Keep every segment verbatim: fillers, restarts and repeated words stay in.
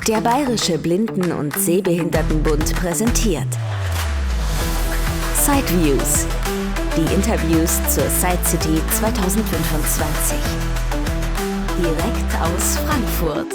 Der Bayerische Blinden- und Sehbehindertenbund präsentiert Sideviews, die Interviews zur Side City zwanzig fünfundzwanzig. Direkt aus Frankfurt.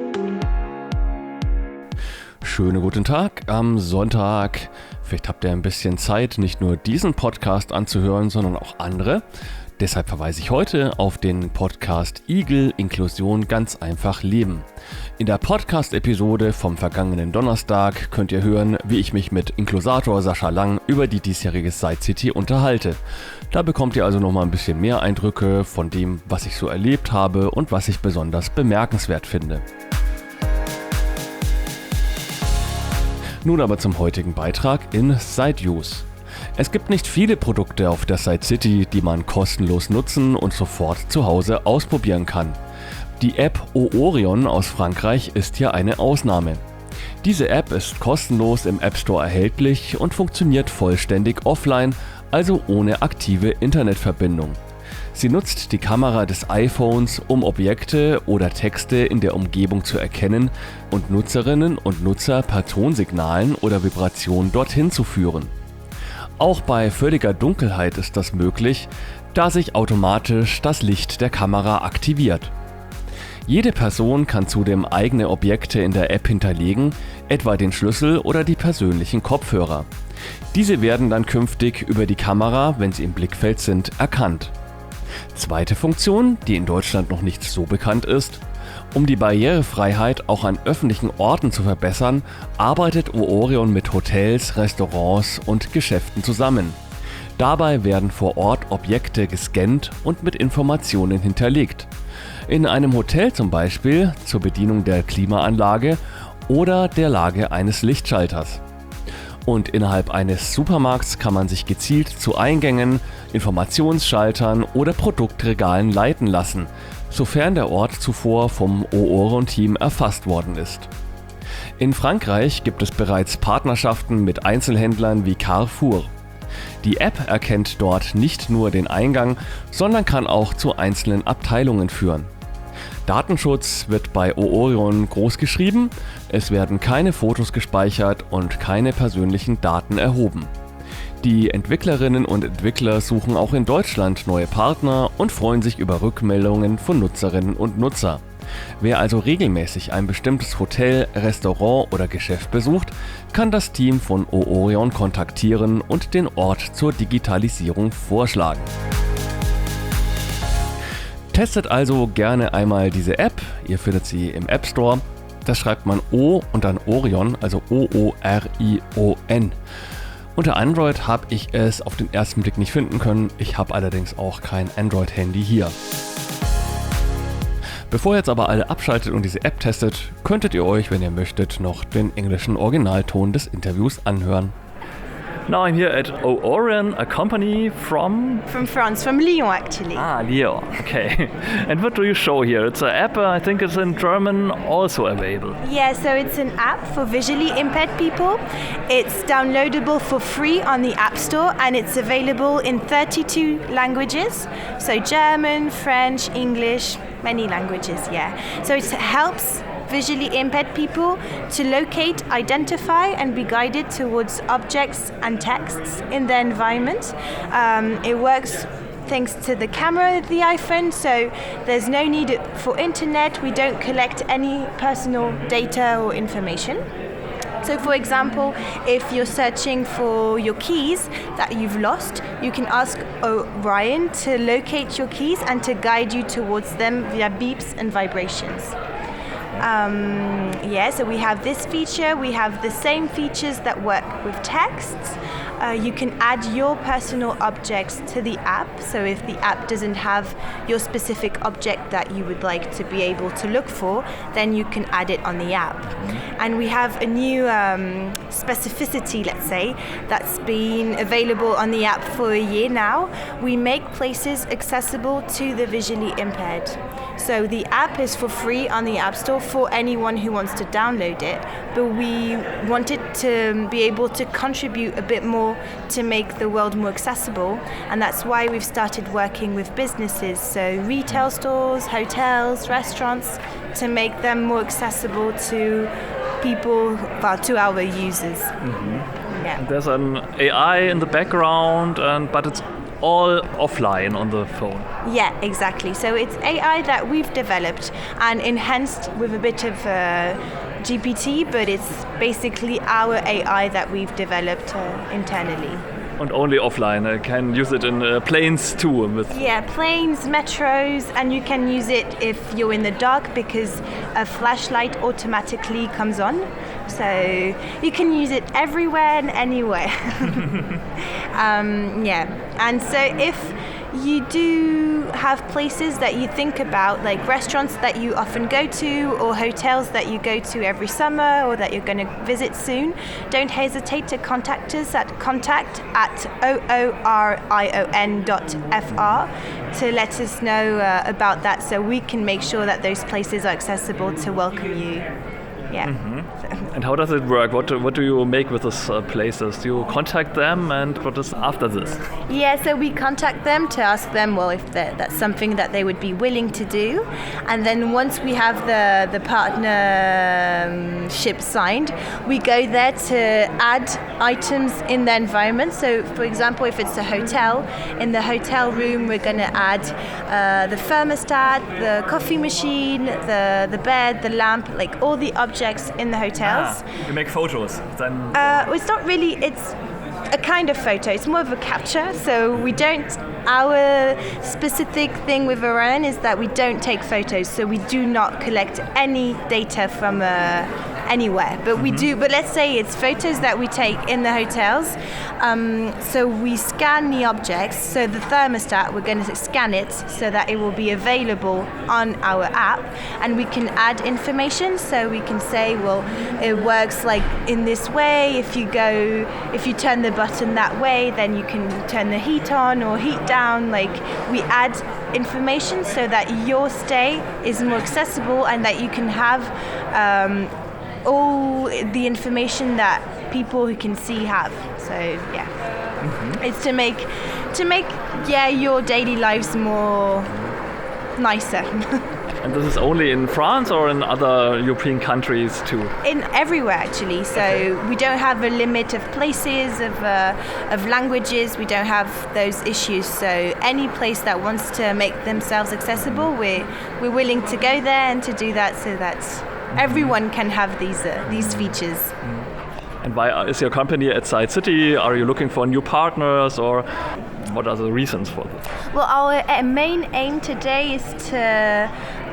Schönen guten Tag am Sonntag. Vielleicht habt ihr ein bisschen Zeit, nicht nur diesen Podcast anzuhören, sondern auch andere. Deshalb verweise ich heute auf den Podcast Igel Inklusion ganz einfach leben. In der Podcast-Episode vom vergangenen Donnerstag könnt ihr hören, wie ich mich mit Inklusator Sascha Lang über die diesjährige Side City unterhalte. Da bekommt ihr also nochmal ein bisschen mehr Eindrücke von dem, was ich so erlebt habe und was ich besonders bemerkenswert finde. Nun aber zum heutigen Beitrag in Sideviews. Es gibt nicht viele Produkte auf der Side City, die man kostenlos nutzen und sofort zu Hause ausprobieren kann. Die App Oorion aus Frankreich ist hier eine Ausnahme. Diese App ist kostenlos im App Store erhältlich und funktioniert vollständig offline, also ohne aktive Internetverbindung. Sie nutzt die Kamera des iPhones, um Objekte oder Texte in der Umgebung zu erkennen und Nutzerinnen und Nutzer per Tonsignalen oder Vibration dorthin zu führen. Auch bei völliger Dunkelheit ist das möglich, da sich automatisch das Licht der Kamera aktiviert. Jede Person kann zudem eigene Objekte in der App hinterlegen, etwa den Schlüssel oder die persönlichen Kopfhörer. Diese werden dann künftig über die Kamera, wenn sie im Blickfeld sind, erkannt. Zweite Funktion, die in Deutschland noch nicht so bekannt ist: Um die Barrierefreiheit auch an öffentlichen Orten zu verbessern, arbeitet Oorion mit Hotels, Restaurants und Geschäften zusammen. Dabei werden vor Ort Objekte gescannt und mit Informationen hinterlegt. In einem Hotel zum Beispiel zur Bedienung der Klimaanlage oder der Lage eines Lichtschalters. Und innerhalb eines Supermarkts kann man sich gezielt zu Eingängen, Informationsschaltern oder Produktregalen leiten lassen, sofern der Ort zuvor vom Oorion-Team erfasst worden ist. In Frankreich gibt es bereits Partnerschaften mit Einzelhändlern wie Carrefour. Die App erkennt dort nicht nur den Eingang, sondern kann auch zu einzelnen Abteilungen führen. Datenschutz wird bei Oorion groß geschrieben, es werden keine Fotos gespeichert und keine persönlichen Daten erhoben. Die Entwicklerinnen und Entwickler suchen auch in Deutschland neue Partner und freuen sich über Rückmeldungen von Nutzerinnen und Nutzer. Wer also regelmäßig ein bestimmtes Hotel, Restaurant oder Geschäft besucht, kann das Team von Oorion kontaktieren und den Ort zur Digitalisierung vorschlagen. Testet also gerne einmal diese App, ihr findet sie im App Store. Das schreibt man O und dann Oorion, also O O R I O N. Unter Android habe ich es auf den ersten Blick nicht finden können, ich habe allerdings auch kein Android-Handy hier. Bevor ihr jetzt aber alle abschaltet und diese App testet, könntet ihr euch, wenn ihr möchtet, noch den englischen Originalton des Interviews anhören. Now I'm here at Oorion, a company from... From France, from Lyon actually. Ah, Lyon, okay. And what do you show here? It's an app, I think it's in German, also available. Yeah, so it's an app for visually impaired people. It's downloadable for free on the App Store and it's available in thirty-two languages. So German, French, English, many languages, yeah. So it helps visually impaired people to locate, identify and be guided towards objects and texts in their environment. Um, it works thanks to the camera of the iPhone, so there's no need for internet. We don't collect any personal data or information. So for example, if you're searching for your keys that you've lost, you can ask Orion to locate your keys and to guide you towards them via beeps and vibrations. Um, yeah, so we have this feature. We have the same features that work with texts. Uh, you can add your personal objects to the app. So if the app doesn't have your specific object that you would like to be able to look for, then you can add it on the app. And we have a new um, specificity, let's say, that's been available on the app for a year now. We make places accessible to the visually impaired. So the app is for free on the App Store for anyone who wants to download it, but we wanted to be able to contribute a bit more to make the world more accessible, and that's why we've started working with businesses, so retail stores, hotels, restaurants, to make them more accessible to people, well, to our users. Mm-hmm. Yeah. There's an A I in the background, and but it's all offline on the phone. Yeah, exactly. So it's A I that we've developed and enhanced with a bit of uh, G P T, but it's basically our A I that we've developed uh, internally. And only offline. I can use it in uh, planes too. With Yeah, planes, metros, and you can use it if you're in the dark because a flashlight automatically comes on. So you can use it everywhere and anywhere. um, yeah, and so if you do have places that you think about, like restaurants that you often go to or hotels that you go to every summer or that you're going to visit soon, don't hesitate to contact us at contact at oorion dot fr to let us know uh, about that so we can make sure that those places are accessible to welcome you. Yeah. Mm-hmm. And how does it work? What do, what do you make with these uh, places? Do you contact them, and what is after this? Yeah, so we contact them to ask them, well, if that's something that they would be willing to do. And then once we have the, the partnership signed, we go there to add items in the environment. So, for example, if it's a hotel, in the hotel room, we're going to add uh, the thermostat, the coffee machine, the, the bed, the lamp, like all the objects in the hotels. Ah, you make photos. Then Uh, well, it's not really, it's a kind of photo. It's more of a capture. So we don't, our specific thing with Orion is that we don't take photos. So we do not collect any data from uh, anywhere. But mm-hmm. we do, but let's say it's photos that we take in the hotels. Um, so we scan the objects. So the thermostat, we're going to scan it so that it will be available on our app. And we can add information. So we can say, well, it works like in this way. If you go, if you turn the button that way, then you can turn the heat on or heat down. Like we add information so that your stay is more accessible and that you can have um, all the information that people who can see have. So yeah, mm-hmm. it's to make to make yeah your daily lives more nicer. And this is only in France or in other European countries too? In everywhere actually. So okay. we don't have a limit of places, of uh, of languages. We don't have those issues. So any place that wants to make themselves accessible, we're we're willing to go there and to do that so that everyone can have these uh, these features. And why is your company at Side City? Are you looking for new partners, or what are the reasons for this? Well, our uh, main aim today is to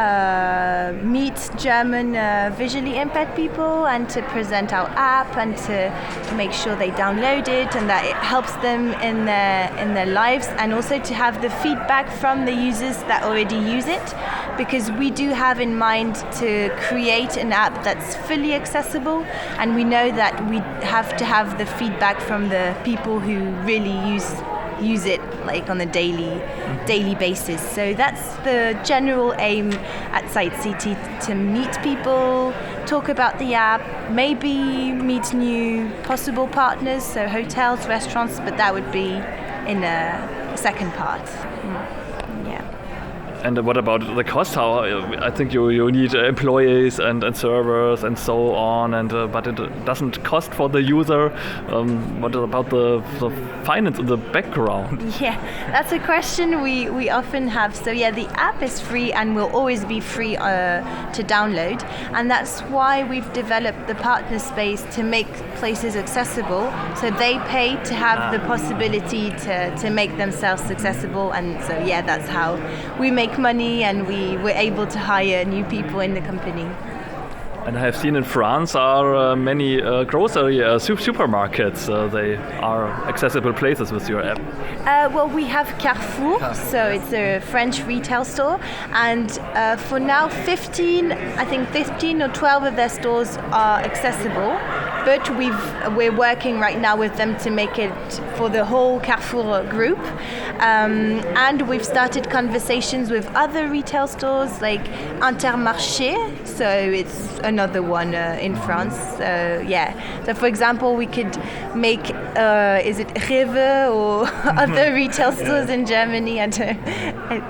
uh, meet German uh, visually impaired people and to present our app and to make sure they download it and that it helps them in their in their lives, and also to have the feedback from the users that already use it, because we do have in mind to create an app that's fully accessible, and we know that we have to have the feedback from the people who really use use it like on a daily daily basis. So that's the general aim at Side City, to meet people, talk about the app, maybe meet new possible partners, so hotels, restaurants, but that would be in a second part. Yeah. And what about the cost? How I think you, you need employees and, and servers and so on, and uh, but it doesn't cost for the user. Um, what about the, the finance in the background? Yeah, that's a question we, we often have. So yeah, the app is free and will always be free uh, to download, and that's why we've developed the partner space to make places accessible. So they pay to have ah. the possibility to, to make themselves accessible, and so yeah, that's how we make money, and we were able to hire new people in the company. And I have seen in France are uh, many uh, grocery uh, su- supermarkets. Uh, they are accessible places with your app. Uh, well, we have Carrefour, Carrefour, so it's a French retail store, and uh, for now, fifteen, I think fifteen or twelve of their stores are accessible. But we've, we're working right now with them to make it for the whole Carrefour group. Um, and we've started conversations with other retail stores like Intermarché, so it's another one uh, in France. So yeah, so for example, we could make, uh, is it Rewe or other retail stores in Germany? And, uh,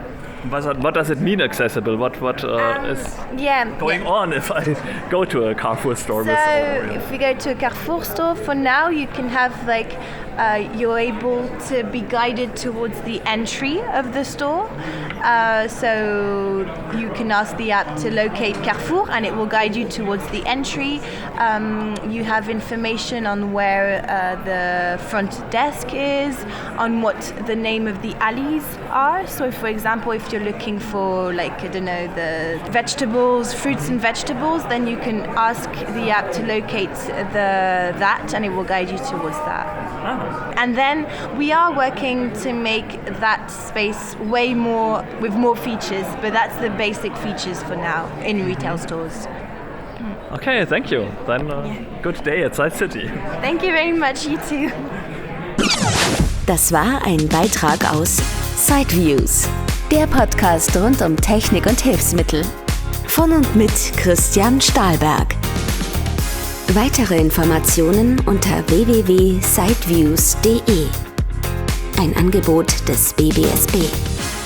What, what does it mean accessible? What what uh, Um, is yeah. going yeah. on if I go to a Carrefour store? So with all- if we go to a Carrefour store, for now you can have like uh, you're able to be guided towards the entry of the store. Uh, so you can ask the app to locate Carrefour and it will guide you towards the entry. Um, you have information on where uh, the front desk is, on what the name of the alleys are. So for example, if you're looking for like, I don't know, the vegetables, fruits and vegetables, then you can ask the app to locate the that and it will guide you towards that. Ah. And then we are working to make that space way more, with more features, but that's the basic features for now in retail stores. Okay, thank you. Then uh, good day at Side City. Thank you very much, you too. Das war ein Beitrag aus Sideviews, der Podcast rund um Technik und Hilfsmittel. Von und mit Christian Stahlberg. Weitere Informationen unter w w w punkt sideviews punkt d e. Ein Angebot des B B S B.